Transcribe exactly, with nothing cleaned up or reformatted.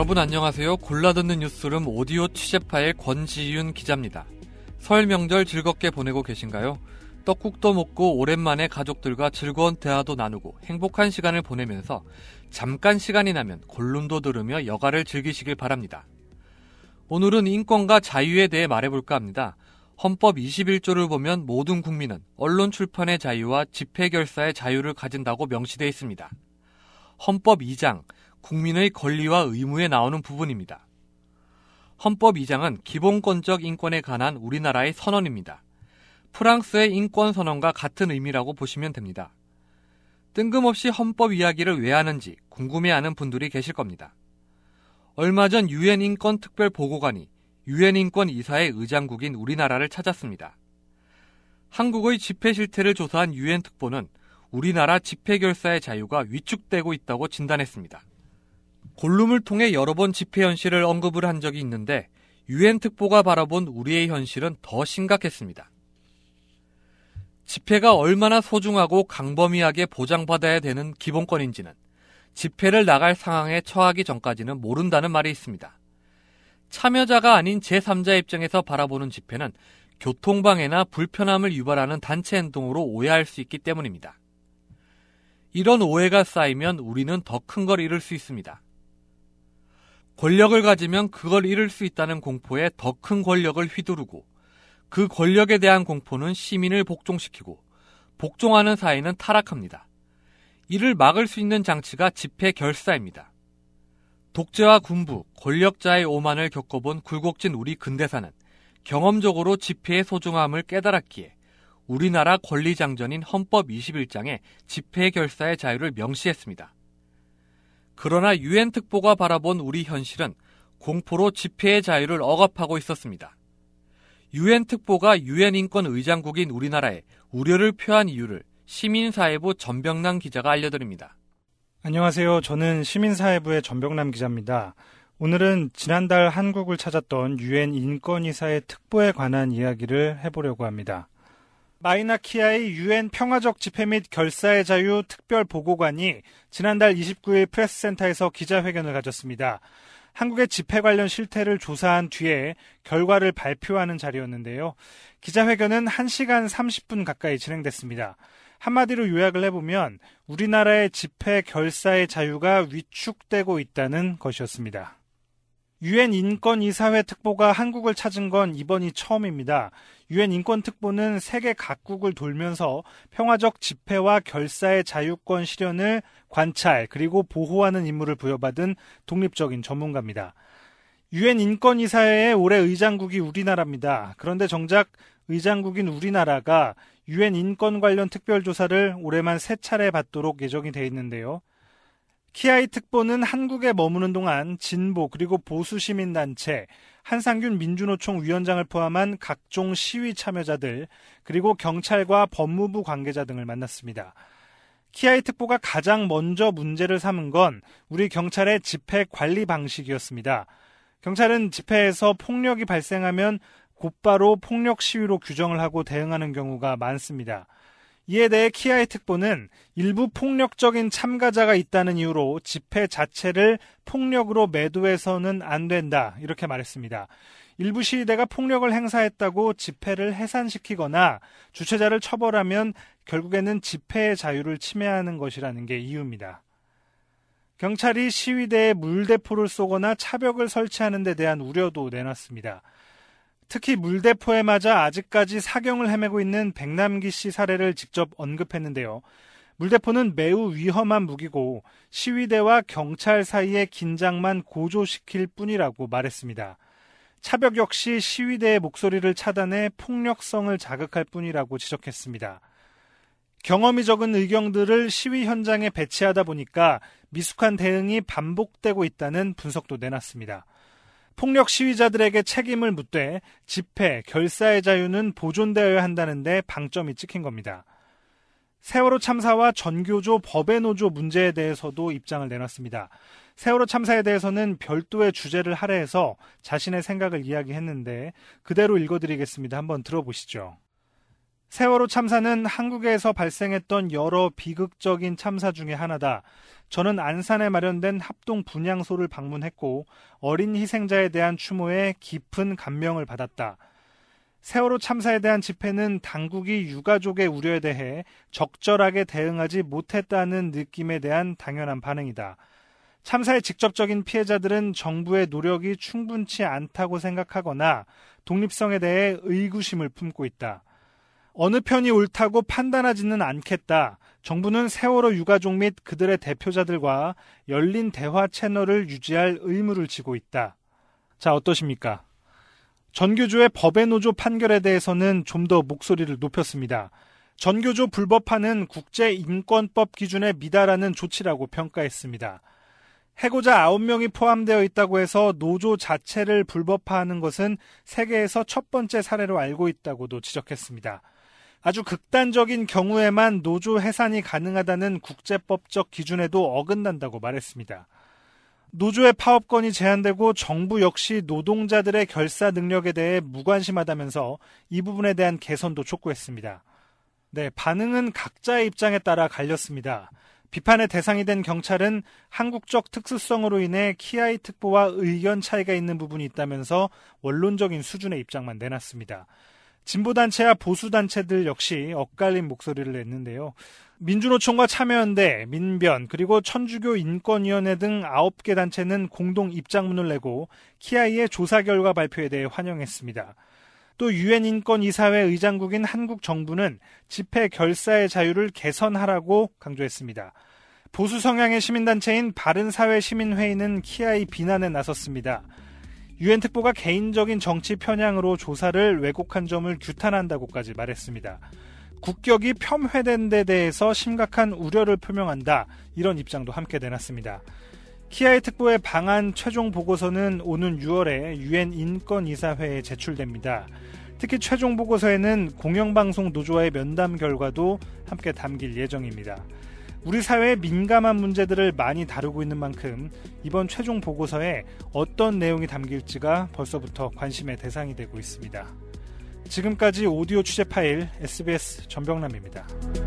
여러분 안녕하세요. 골라듣는 뉴스룸 오디오 취재 파일 권지윤 기자입니다. 설 명절 즐겁게 보내고 계신가요? 떡국도 먹고 오랜만에 가족들과 즐거운 대화도 나누고 행복한 시간을 보내면서 잠깐 시간이 나면 골룸도 들으며 여가를 즐기시길 바랍니다. 오늘은 인권과 자유에 대해 말해볼까 합니다. 헌법 이십일 조를 보면 모든 국민은 언론 출판의 자유와 집회 결사의 자유를 가진다고 명시되어 있습니다. 헌법 이 장, 국민의 권리와 의무에 나오는 부분입니다. 헌법 이 장은 기본권적 인권에 관한 우리나라의 선언입니다. 프랑스의 인권선언과 같은 의미라고 보시면 됩니다. 뜬금없이 헌법 이야기를 왜 하는지 궁금해하는 분들이 계실 겁니다. 얼마 전 유엔 인권특별보고관이 유엔 인권이사의 의장국인 우리나라를 찾았습니다. 한국의 집회 실태를 조사한 유엔 특보는 우리나라 집회 결사의 자유가 위축되고 있다고 진단했습니다. 골룸을 통해 여러 번 집회 현실을 언급을 한 적이 있는데 유엔 특보가 바라본 우리의 현실은 더 심각했습니다. 집회가 얼마나 소중하고 강범위하게 보장받아야 되는 기본권인지는 집회를 나갈 상황에 처하기 전까지는 모른다는 말이 있습니다. 참여자가 아닌 제삼자 입장에서 바라보는 집회는 교통방해나 불편함을 유발하는 단체 행동으로 오해할 수 있기 때문입니다. 이런 오해가 쌓이면 우리는 더 큰 걸 잃을 수 있습니다. 권력을 가지면 그걸 잃을 수 있다는 공포에 더 큰 권력을 휘두르고 그 권력에 대한 공포는 시민을 복종시키고 복종하는 사회는 타락합니다. 이를 막을 수 있는 장치가 집회 결사입니다. 독재와 군부, 권력자의 오만을 겪어본 굴곡진 우리 근대사는 경험적으로 집회의 소중함을 깨달았기에 우리나라 권리장전인 헌법 이십일 장에 집회 결사의 자유를 명시했습니다. 그러나 유엔 특보가 바라본 우리 현실은 공포로 집회의 자유를 억압하고 있었습니다. 유엔 특보가 유엔 인권 의장국인 우리나라에 우려를 표한 이유를 시민사회부 전병남 기자가 알려드립니다. 안녕하세요. 저는 시민사회부의 전병남 기자입니다. 오늘은 지난달 한국을 찾았던 유엔 인권이사의 특보에 관한 이야기를 해보려고 합니다. 마이나 키아의 유엔 평화적 집회 및 결사의 자유 특별보고관이 지난달 이십구일 프레스센터에서 기자회견을 가졌습니다. 한국의 집회 관련 실태를 조사한 뒤에 결과를 발표하는 자리였는데요. 기자회견은 한 시간 삼십 분 가까이 진행됐습니다. 한마디로 요약을 해보면 우리나라의 집회 결사의 자유가 위축되고 있다는 것이었습니다. 유엔 인권이사회 특보가 한국을 찾은 건 이번이 처음입니다. 유엔 인권특보는 세계 각국을 돌면서 평화적 집회와 결사의 자유권 실현을 관찰 그리고 보호하는 임무를 부여받은 독립적인 전문가입니다. 유엔 인권이사회의 올해 의장국이 우리나라입니다. 그런데 정작 의장국인 우리나라가 유엔 인권 관련 특별조사를 올해만 세 차례 받도록 예정이 돼 있는데요. 키아이 특보는 한국에 머무는 동안 진보 그리고 보수 시민단체, 한상균 민주노총 위원장을 포함한 각종 시위 참여자들, 그리고 경찰과 법무부 관계자 등을 만났습니다. 키아이 특보가 가장 먼저 문제를 삼은 건 우리 경찰의 집회 관리 방식이었습니다. 경찰은 집회에서 폭력이 발생하면 곧바로 폭력 시위로 규정을 하고 대응하는 경우가 많습니다. 이에 대해 키아이 특보는 일부 폭력적인 참가자가 있다는 이유로 집회 자체를 폭력으로 매도해서는 안 된다, 이렇게 말했습니다. 일부 시위대가 폭력을 행사했다고 집회를 해산시키거나 주최자를 처벌하면 결국에는 집회의 자유를 침해하는 것이라는 게 이유입니다. 경찰이 시위대에 물대포를 쏘거나 차벽을 설치하는 데 대한 우려도 내놨습니다. 특히 물대포에 맞아 아직까지 사경을 헤매고 있는 백남기 씨 사례를 직접 언급했는데요. 물대포는 매우 위험한 무기고 시위대와 경찰 사이의 긴장만 고조시킬 뿐이라고 말했습니다. 차벽 역시 시위대의 목소리를 차단해 폭력성을 자극할 뿐이라고 지적했습니다. 경험이 적은 의경들을 시위 현장에 배치하다 보니까 미숙한 대응이 반복되고 있다는 분석도 내놨습니다. 폭력 시위자들에게 책임을 묻되 집회, 결사의 자유는 보존되어야 한다는데 방점이 찍힌 겁니다. 세월호 참사와 전교조 법의 노조 문제에 대해서도 입장을 내놨습니다. 세월호 참사에 대해서는 별도의 주제를 세월호 참사는 한국에서 발생했던 여러 비극적인 참사 중에 하나다. 저는 안산에 마련된 합동 분향소를 방문했고 어린 희생자에 대한 추모에 깊은 감명을 받았다. 세월호 참사에 대한 집회는 당국이 유가족의 우려에 대해 적절하게 대응하지 못했다는 느낌에 대한 당연한 반응이다. 참사의 직접적인 피해자들은 정부의 노력이 충분치 않다고 생각하거나 독립성에 대해 의구심을 품고 있다. 어느 편이 옳다고 판단하지는 않겠다. 정부는 세월호 유가족 및 그들의 대표자들과 열린 대화 채널을 유지할 의무를 지고 있다. 자, 어떠십니까? 전교조의 법의 노조 판결에 대해서는 좀 더 목소리를 높였습니다. 전교조 불법화는 국제인권법 기준에 미달하는 조치라고 평가했습니다. 해고자 아홉 명이 포함되어 있다고 해서 노조 자체를 불법화하는 것은 세계에서 첫 번째 사례로 알고 있다고도 지적했습니다. 아주 극단적인 경우에만 노조 해산이 가능하다는 국제법적 기준에도 어긋난다고 말했습니다. 노조의 파업권이 제한되고 정부 역시 노동자들의 결사 능력에 대해 무관심하다면서 이 부분에 대한 개선도 촉구했습니다. 네, 반응은 각자의 입장에 따라 갈렸습니다. 비판의 대상이 된 경찰은 한국적 특수성으로 인해 키아이 특보와 의견 차이가 있는 부분이 있다면서 원론적인 수준의 입장만 내놨습니다. 진보단체와 보수단체들 역시 엇갈린 목소리를 냈는데요. 민주노총과 참여연대, 민변, 그리고 천주교 인권위원회 등 아홉 개 단체는 공동 입장문을 내고 키아이의 조사 결과 발표에 대해 환영했습니다. 또 유엔 인권이사회 의장국인 한국 정부는 집회 결사의 자유를 개선하라고 강조했습니다. 보수 성향의 시민단체인 바른사회시민회의는 키아이 비난에 나섰습니다. 유엔 특보가 개인적인 정치 편향으로 조사를 왜곡한 점을 규탄한다고까지 말했습니다. 국격이 폄훼된 데 대해서 심각한 우려를 표명한다. 이런 입장도 함께 내놨습니다. 키아이 특보의 방안 최종 보고서는 오는 유월에 유엔 인권이사회에 제출됩니다. 특히 최종 보고서에는 공영방송 노조와의 면담 결과도 함께 담길 예정입니다. 우리 사회의 민감한 문제들을 많이 다루고 있는 만큼 이번 최종 보고서에 어떤 내용이 담길지가 벌써부터 관심의 대상이 되고 있습니다. 지금까지 오디오 취재 파일 에스비에스 전병남입니다.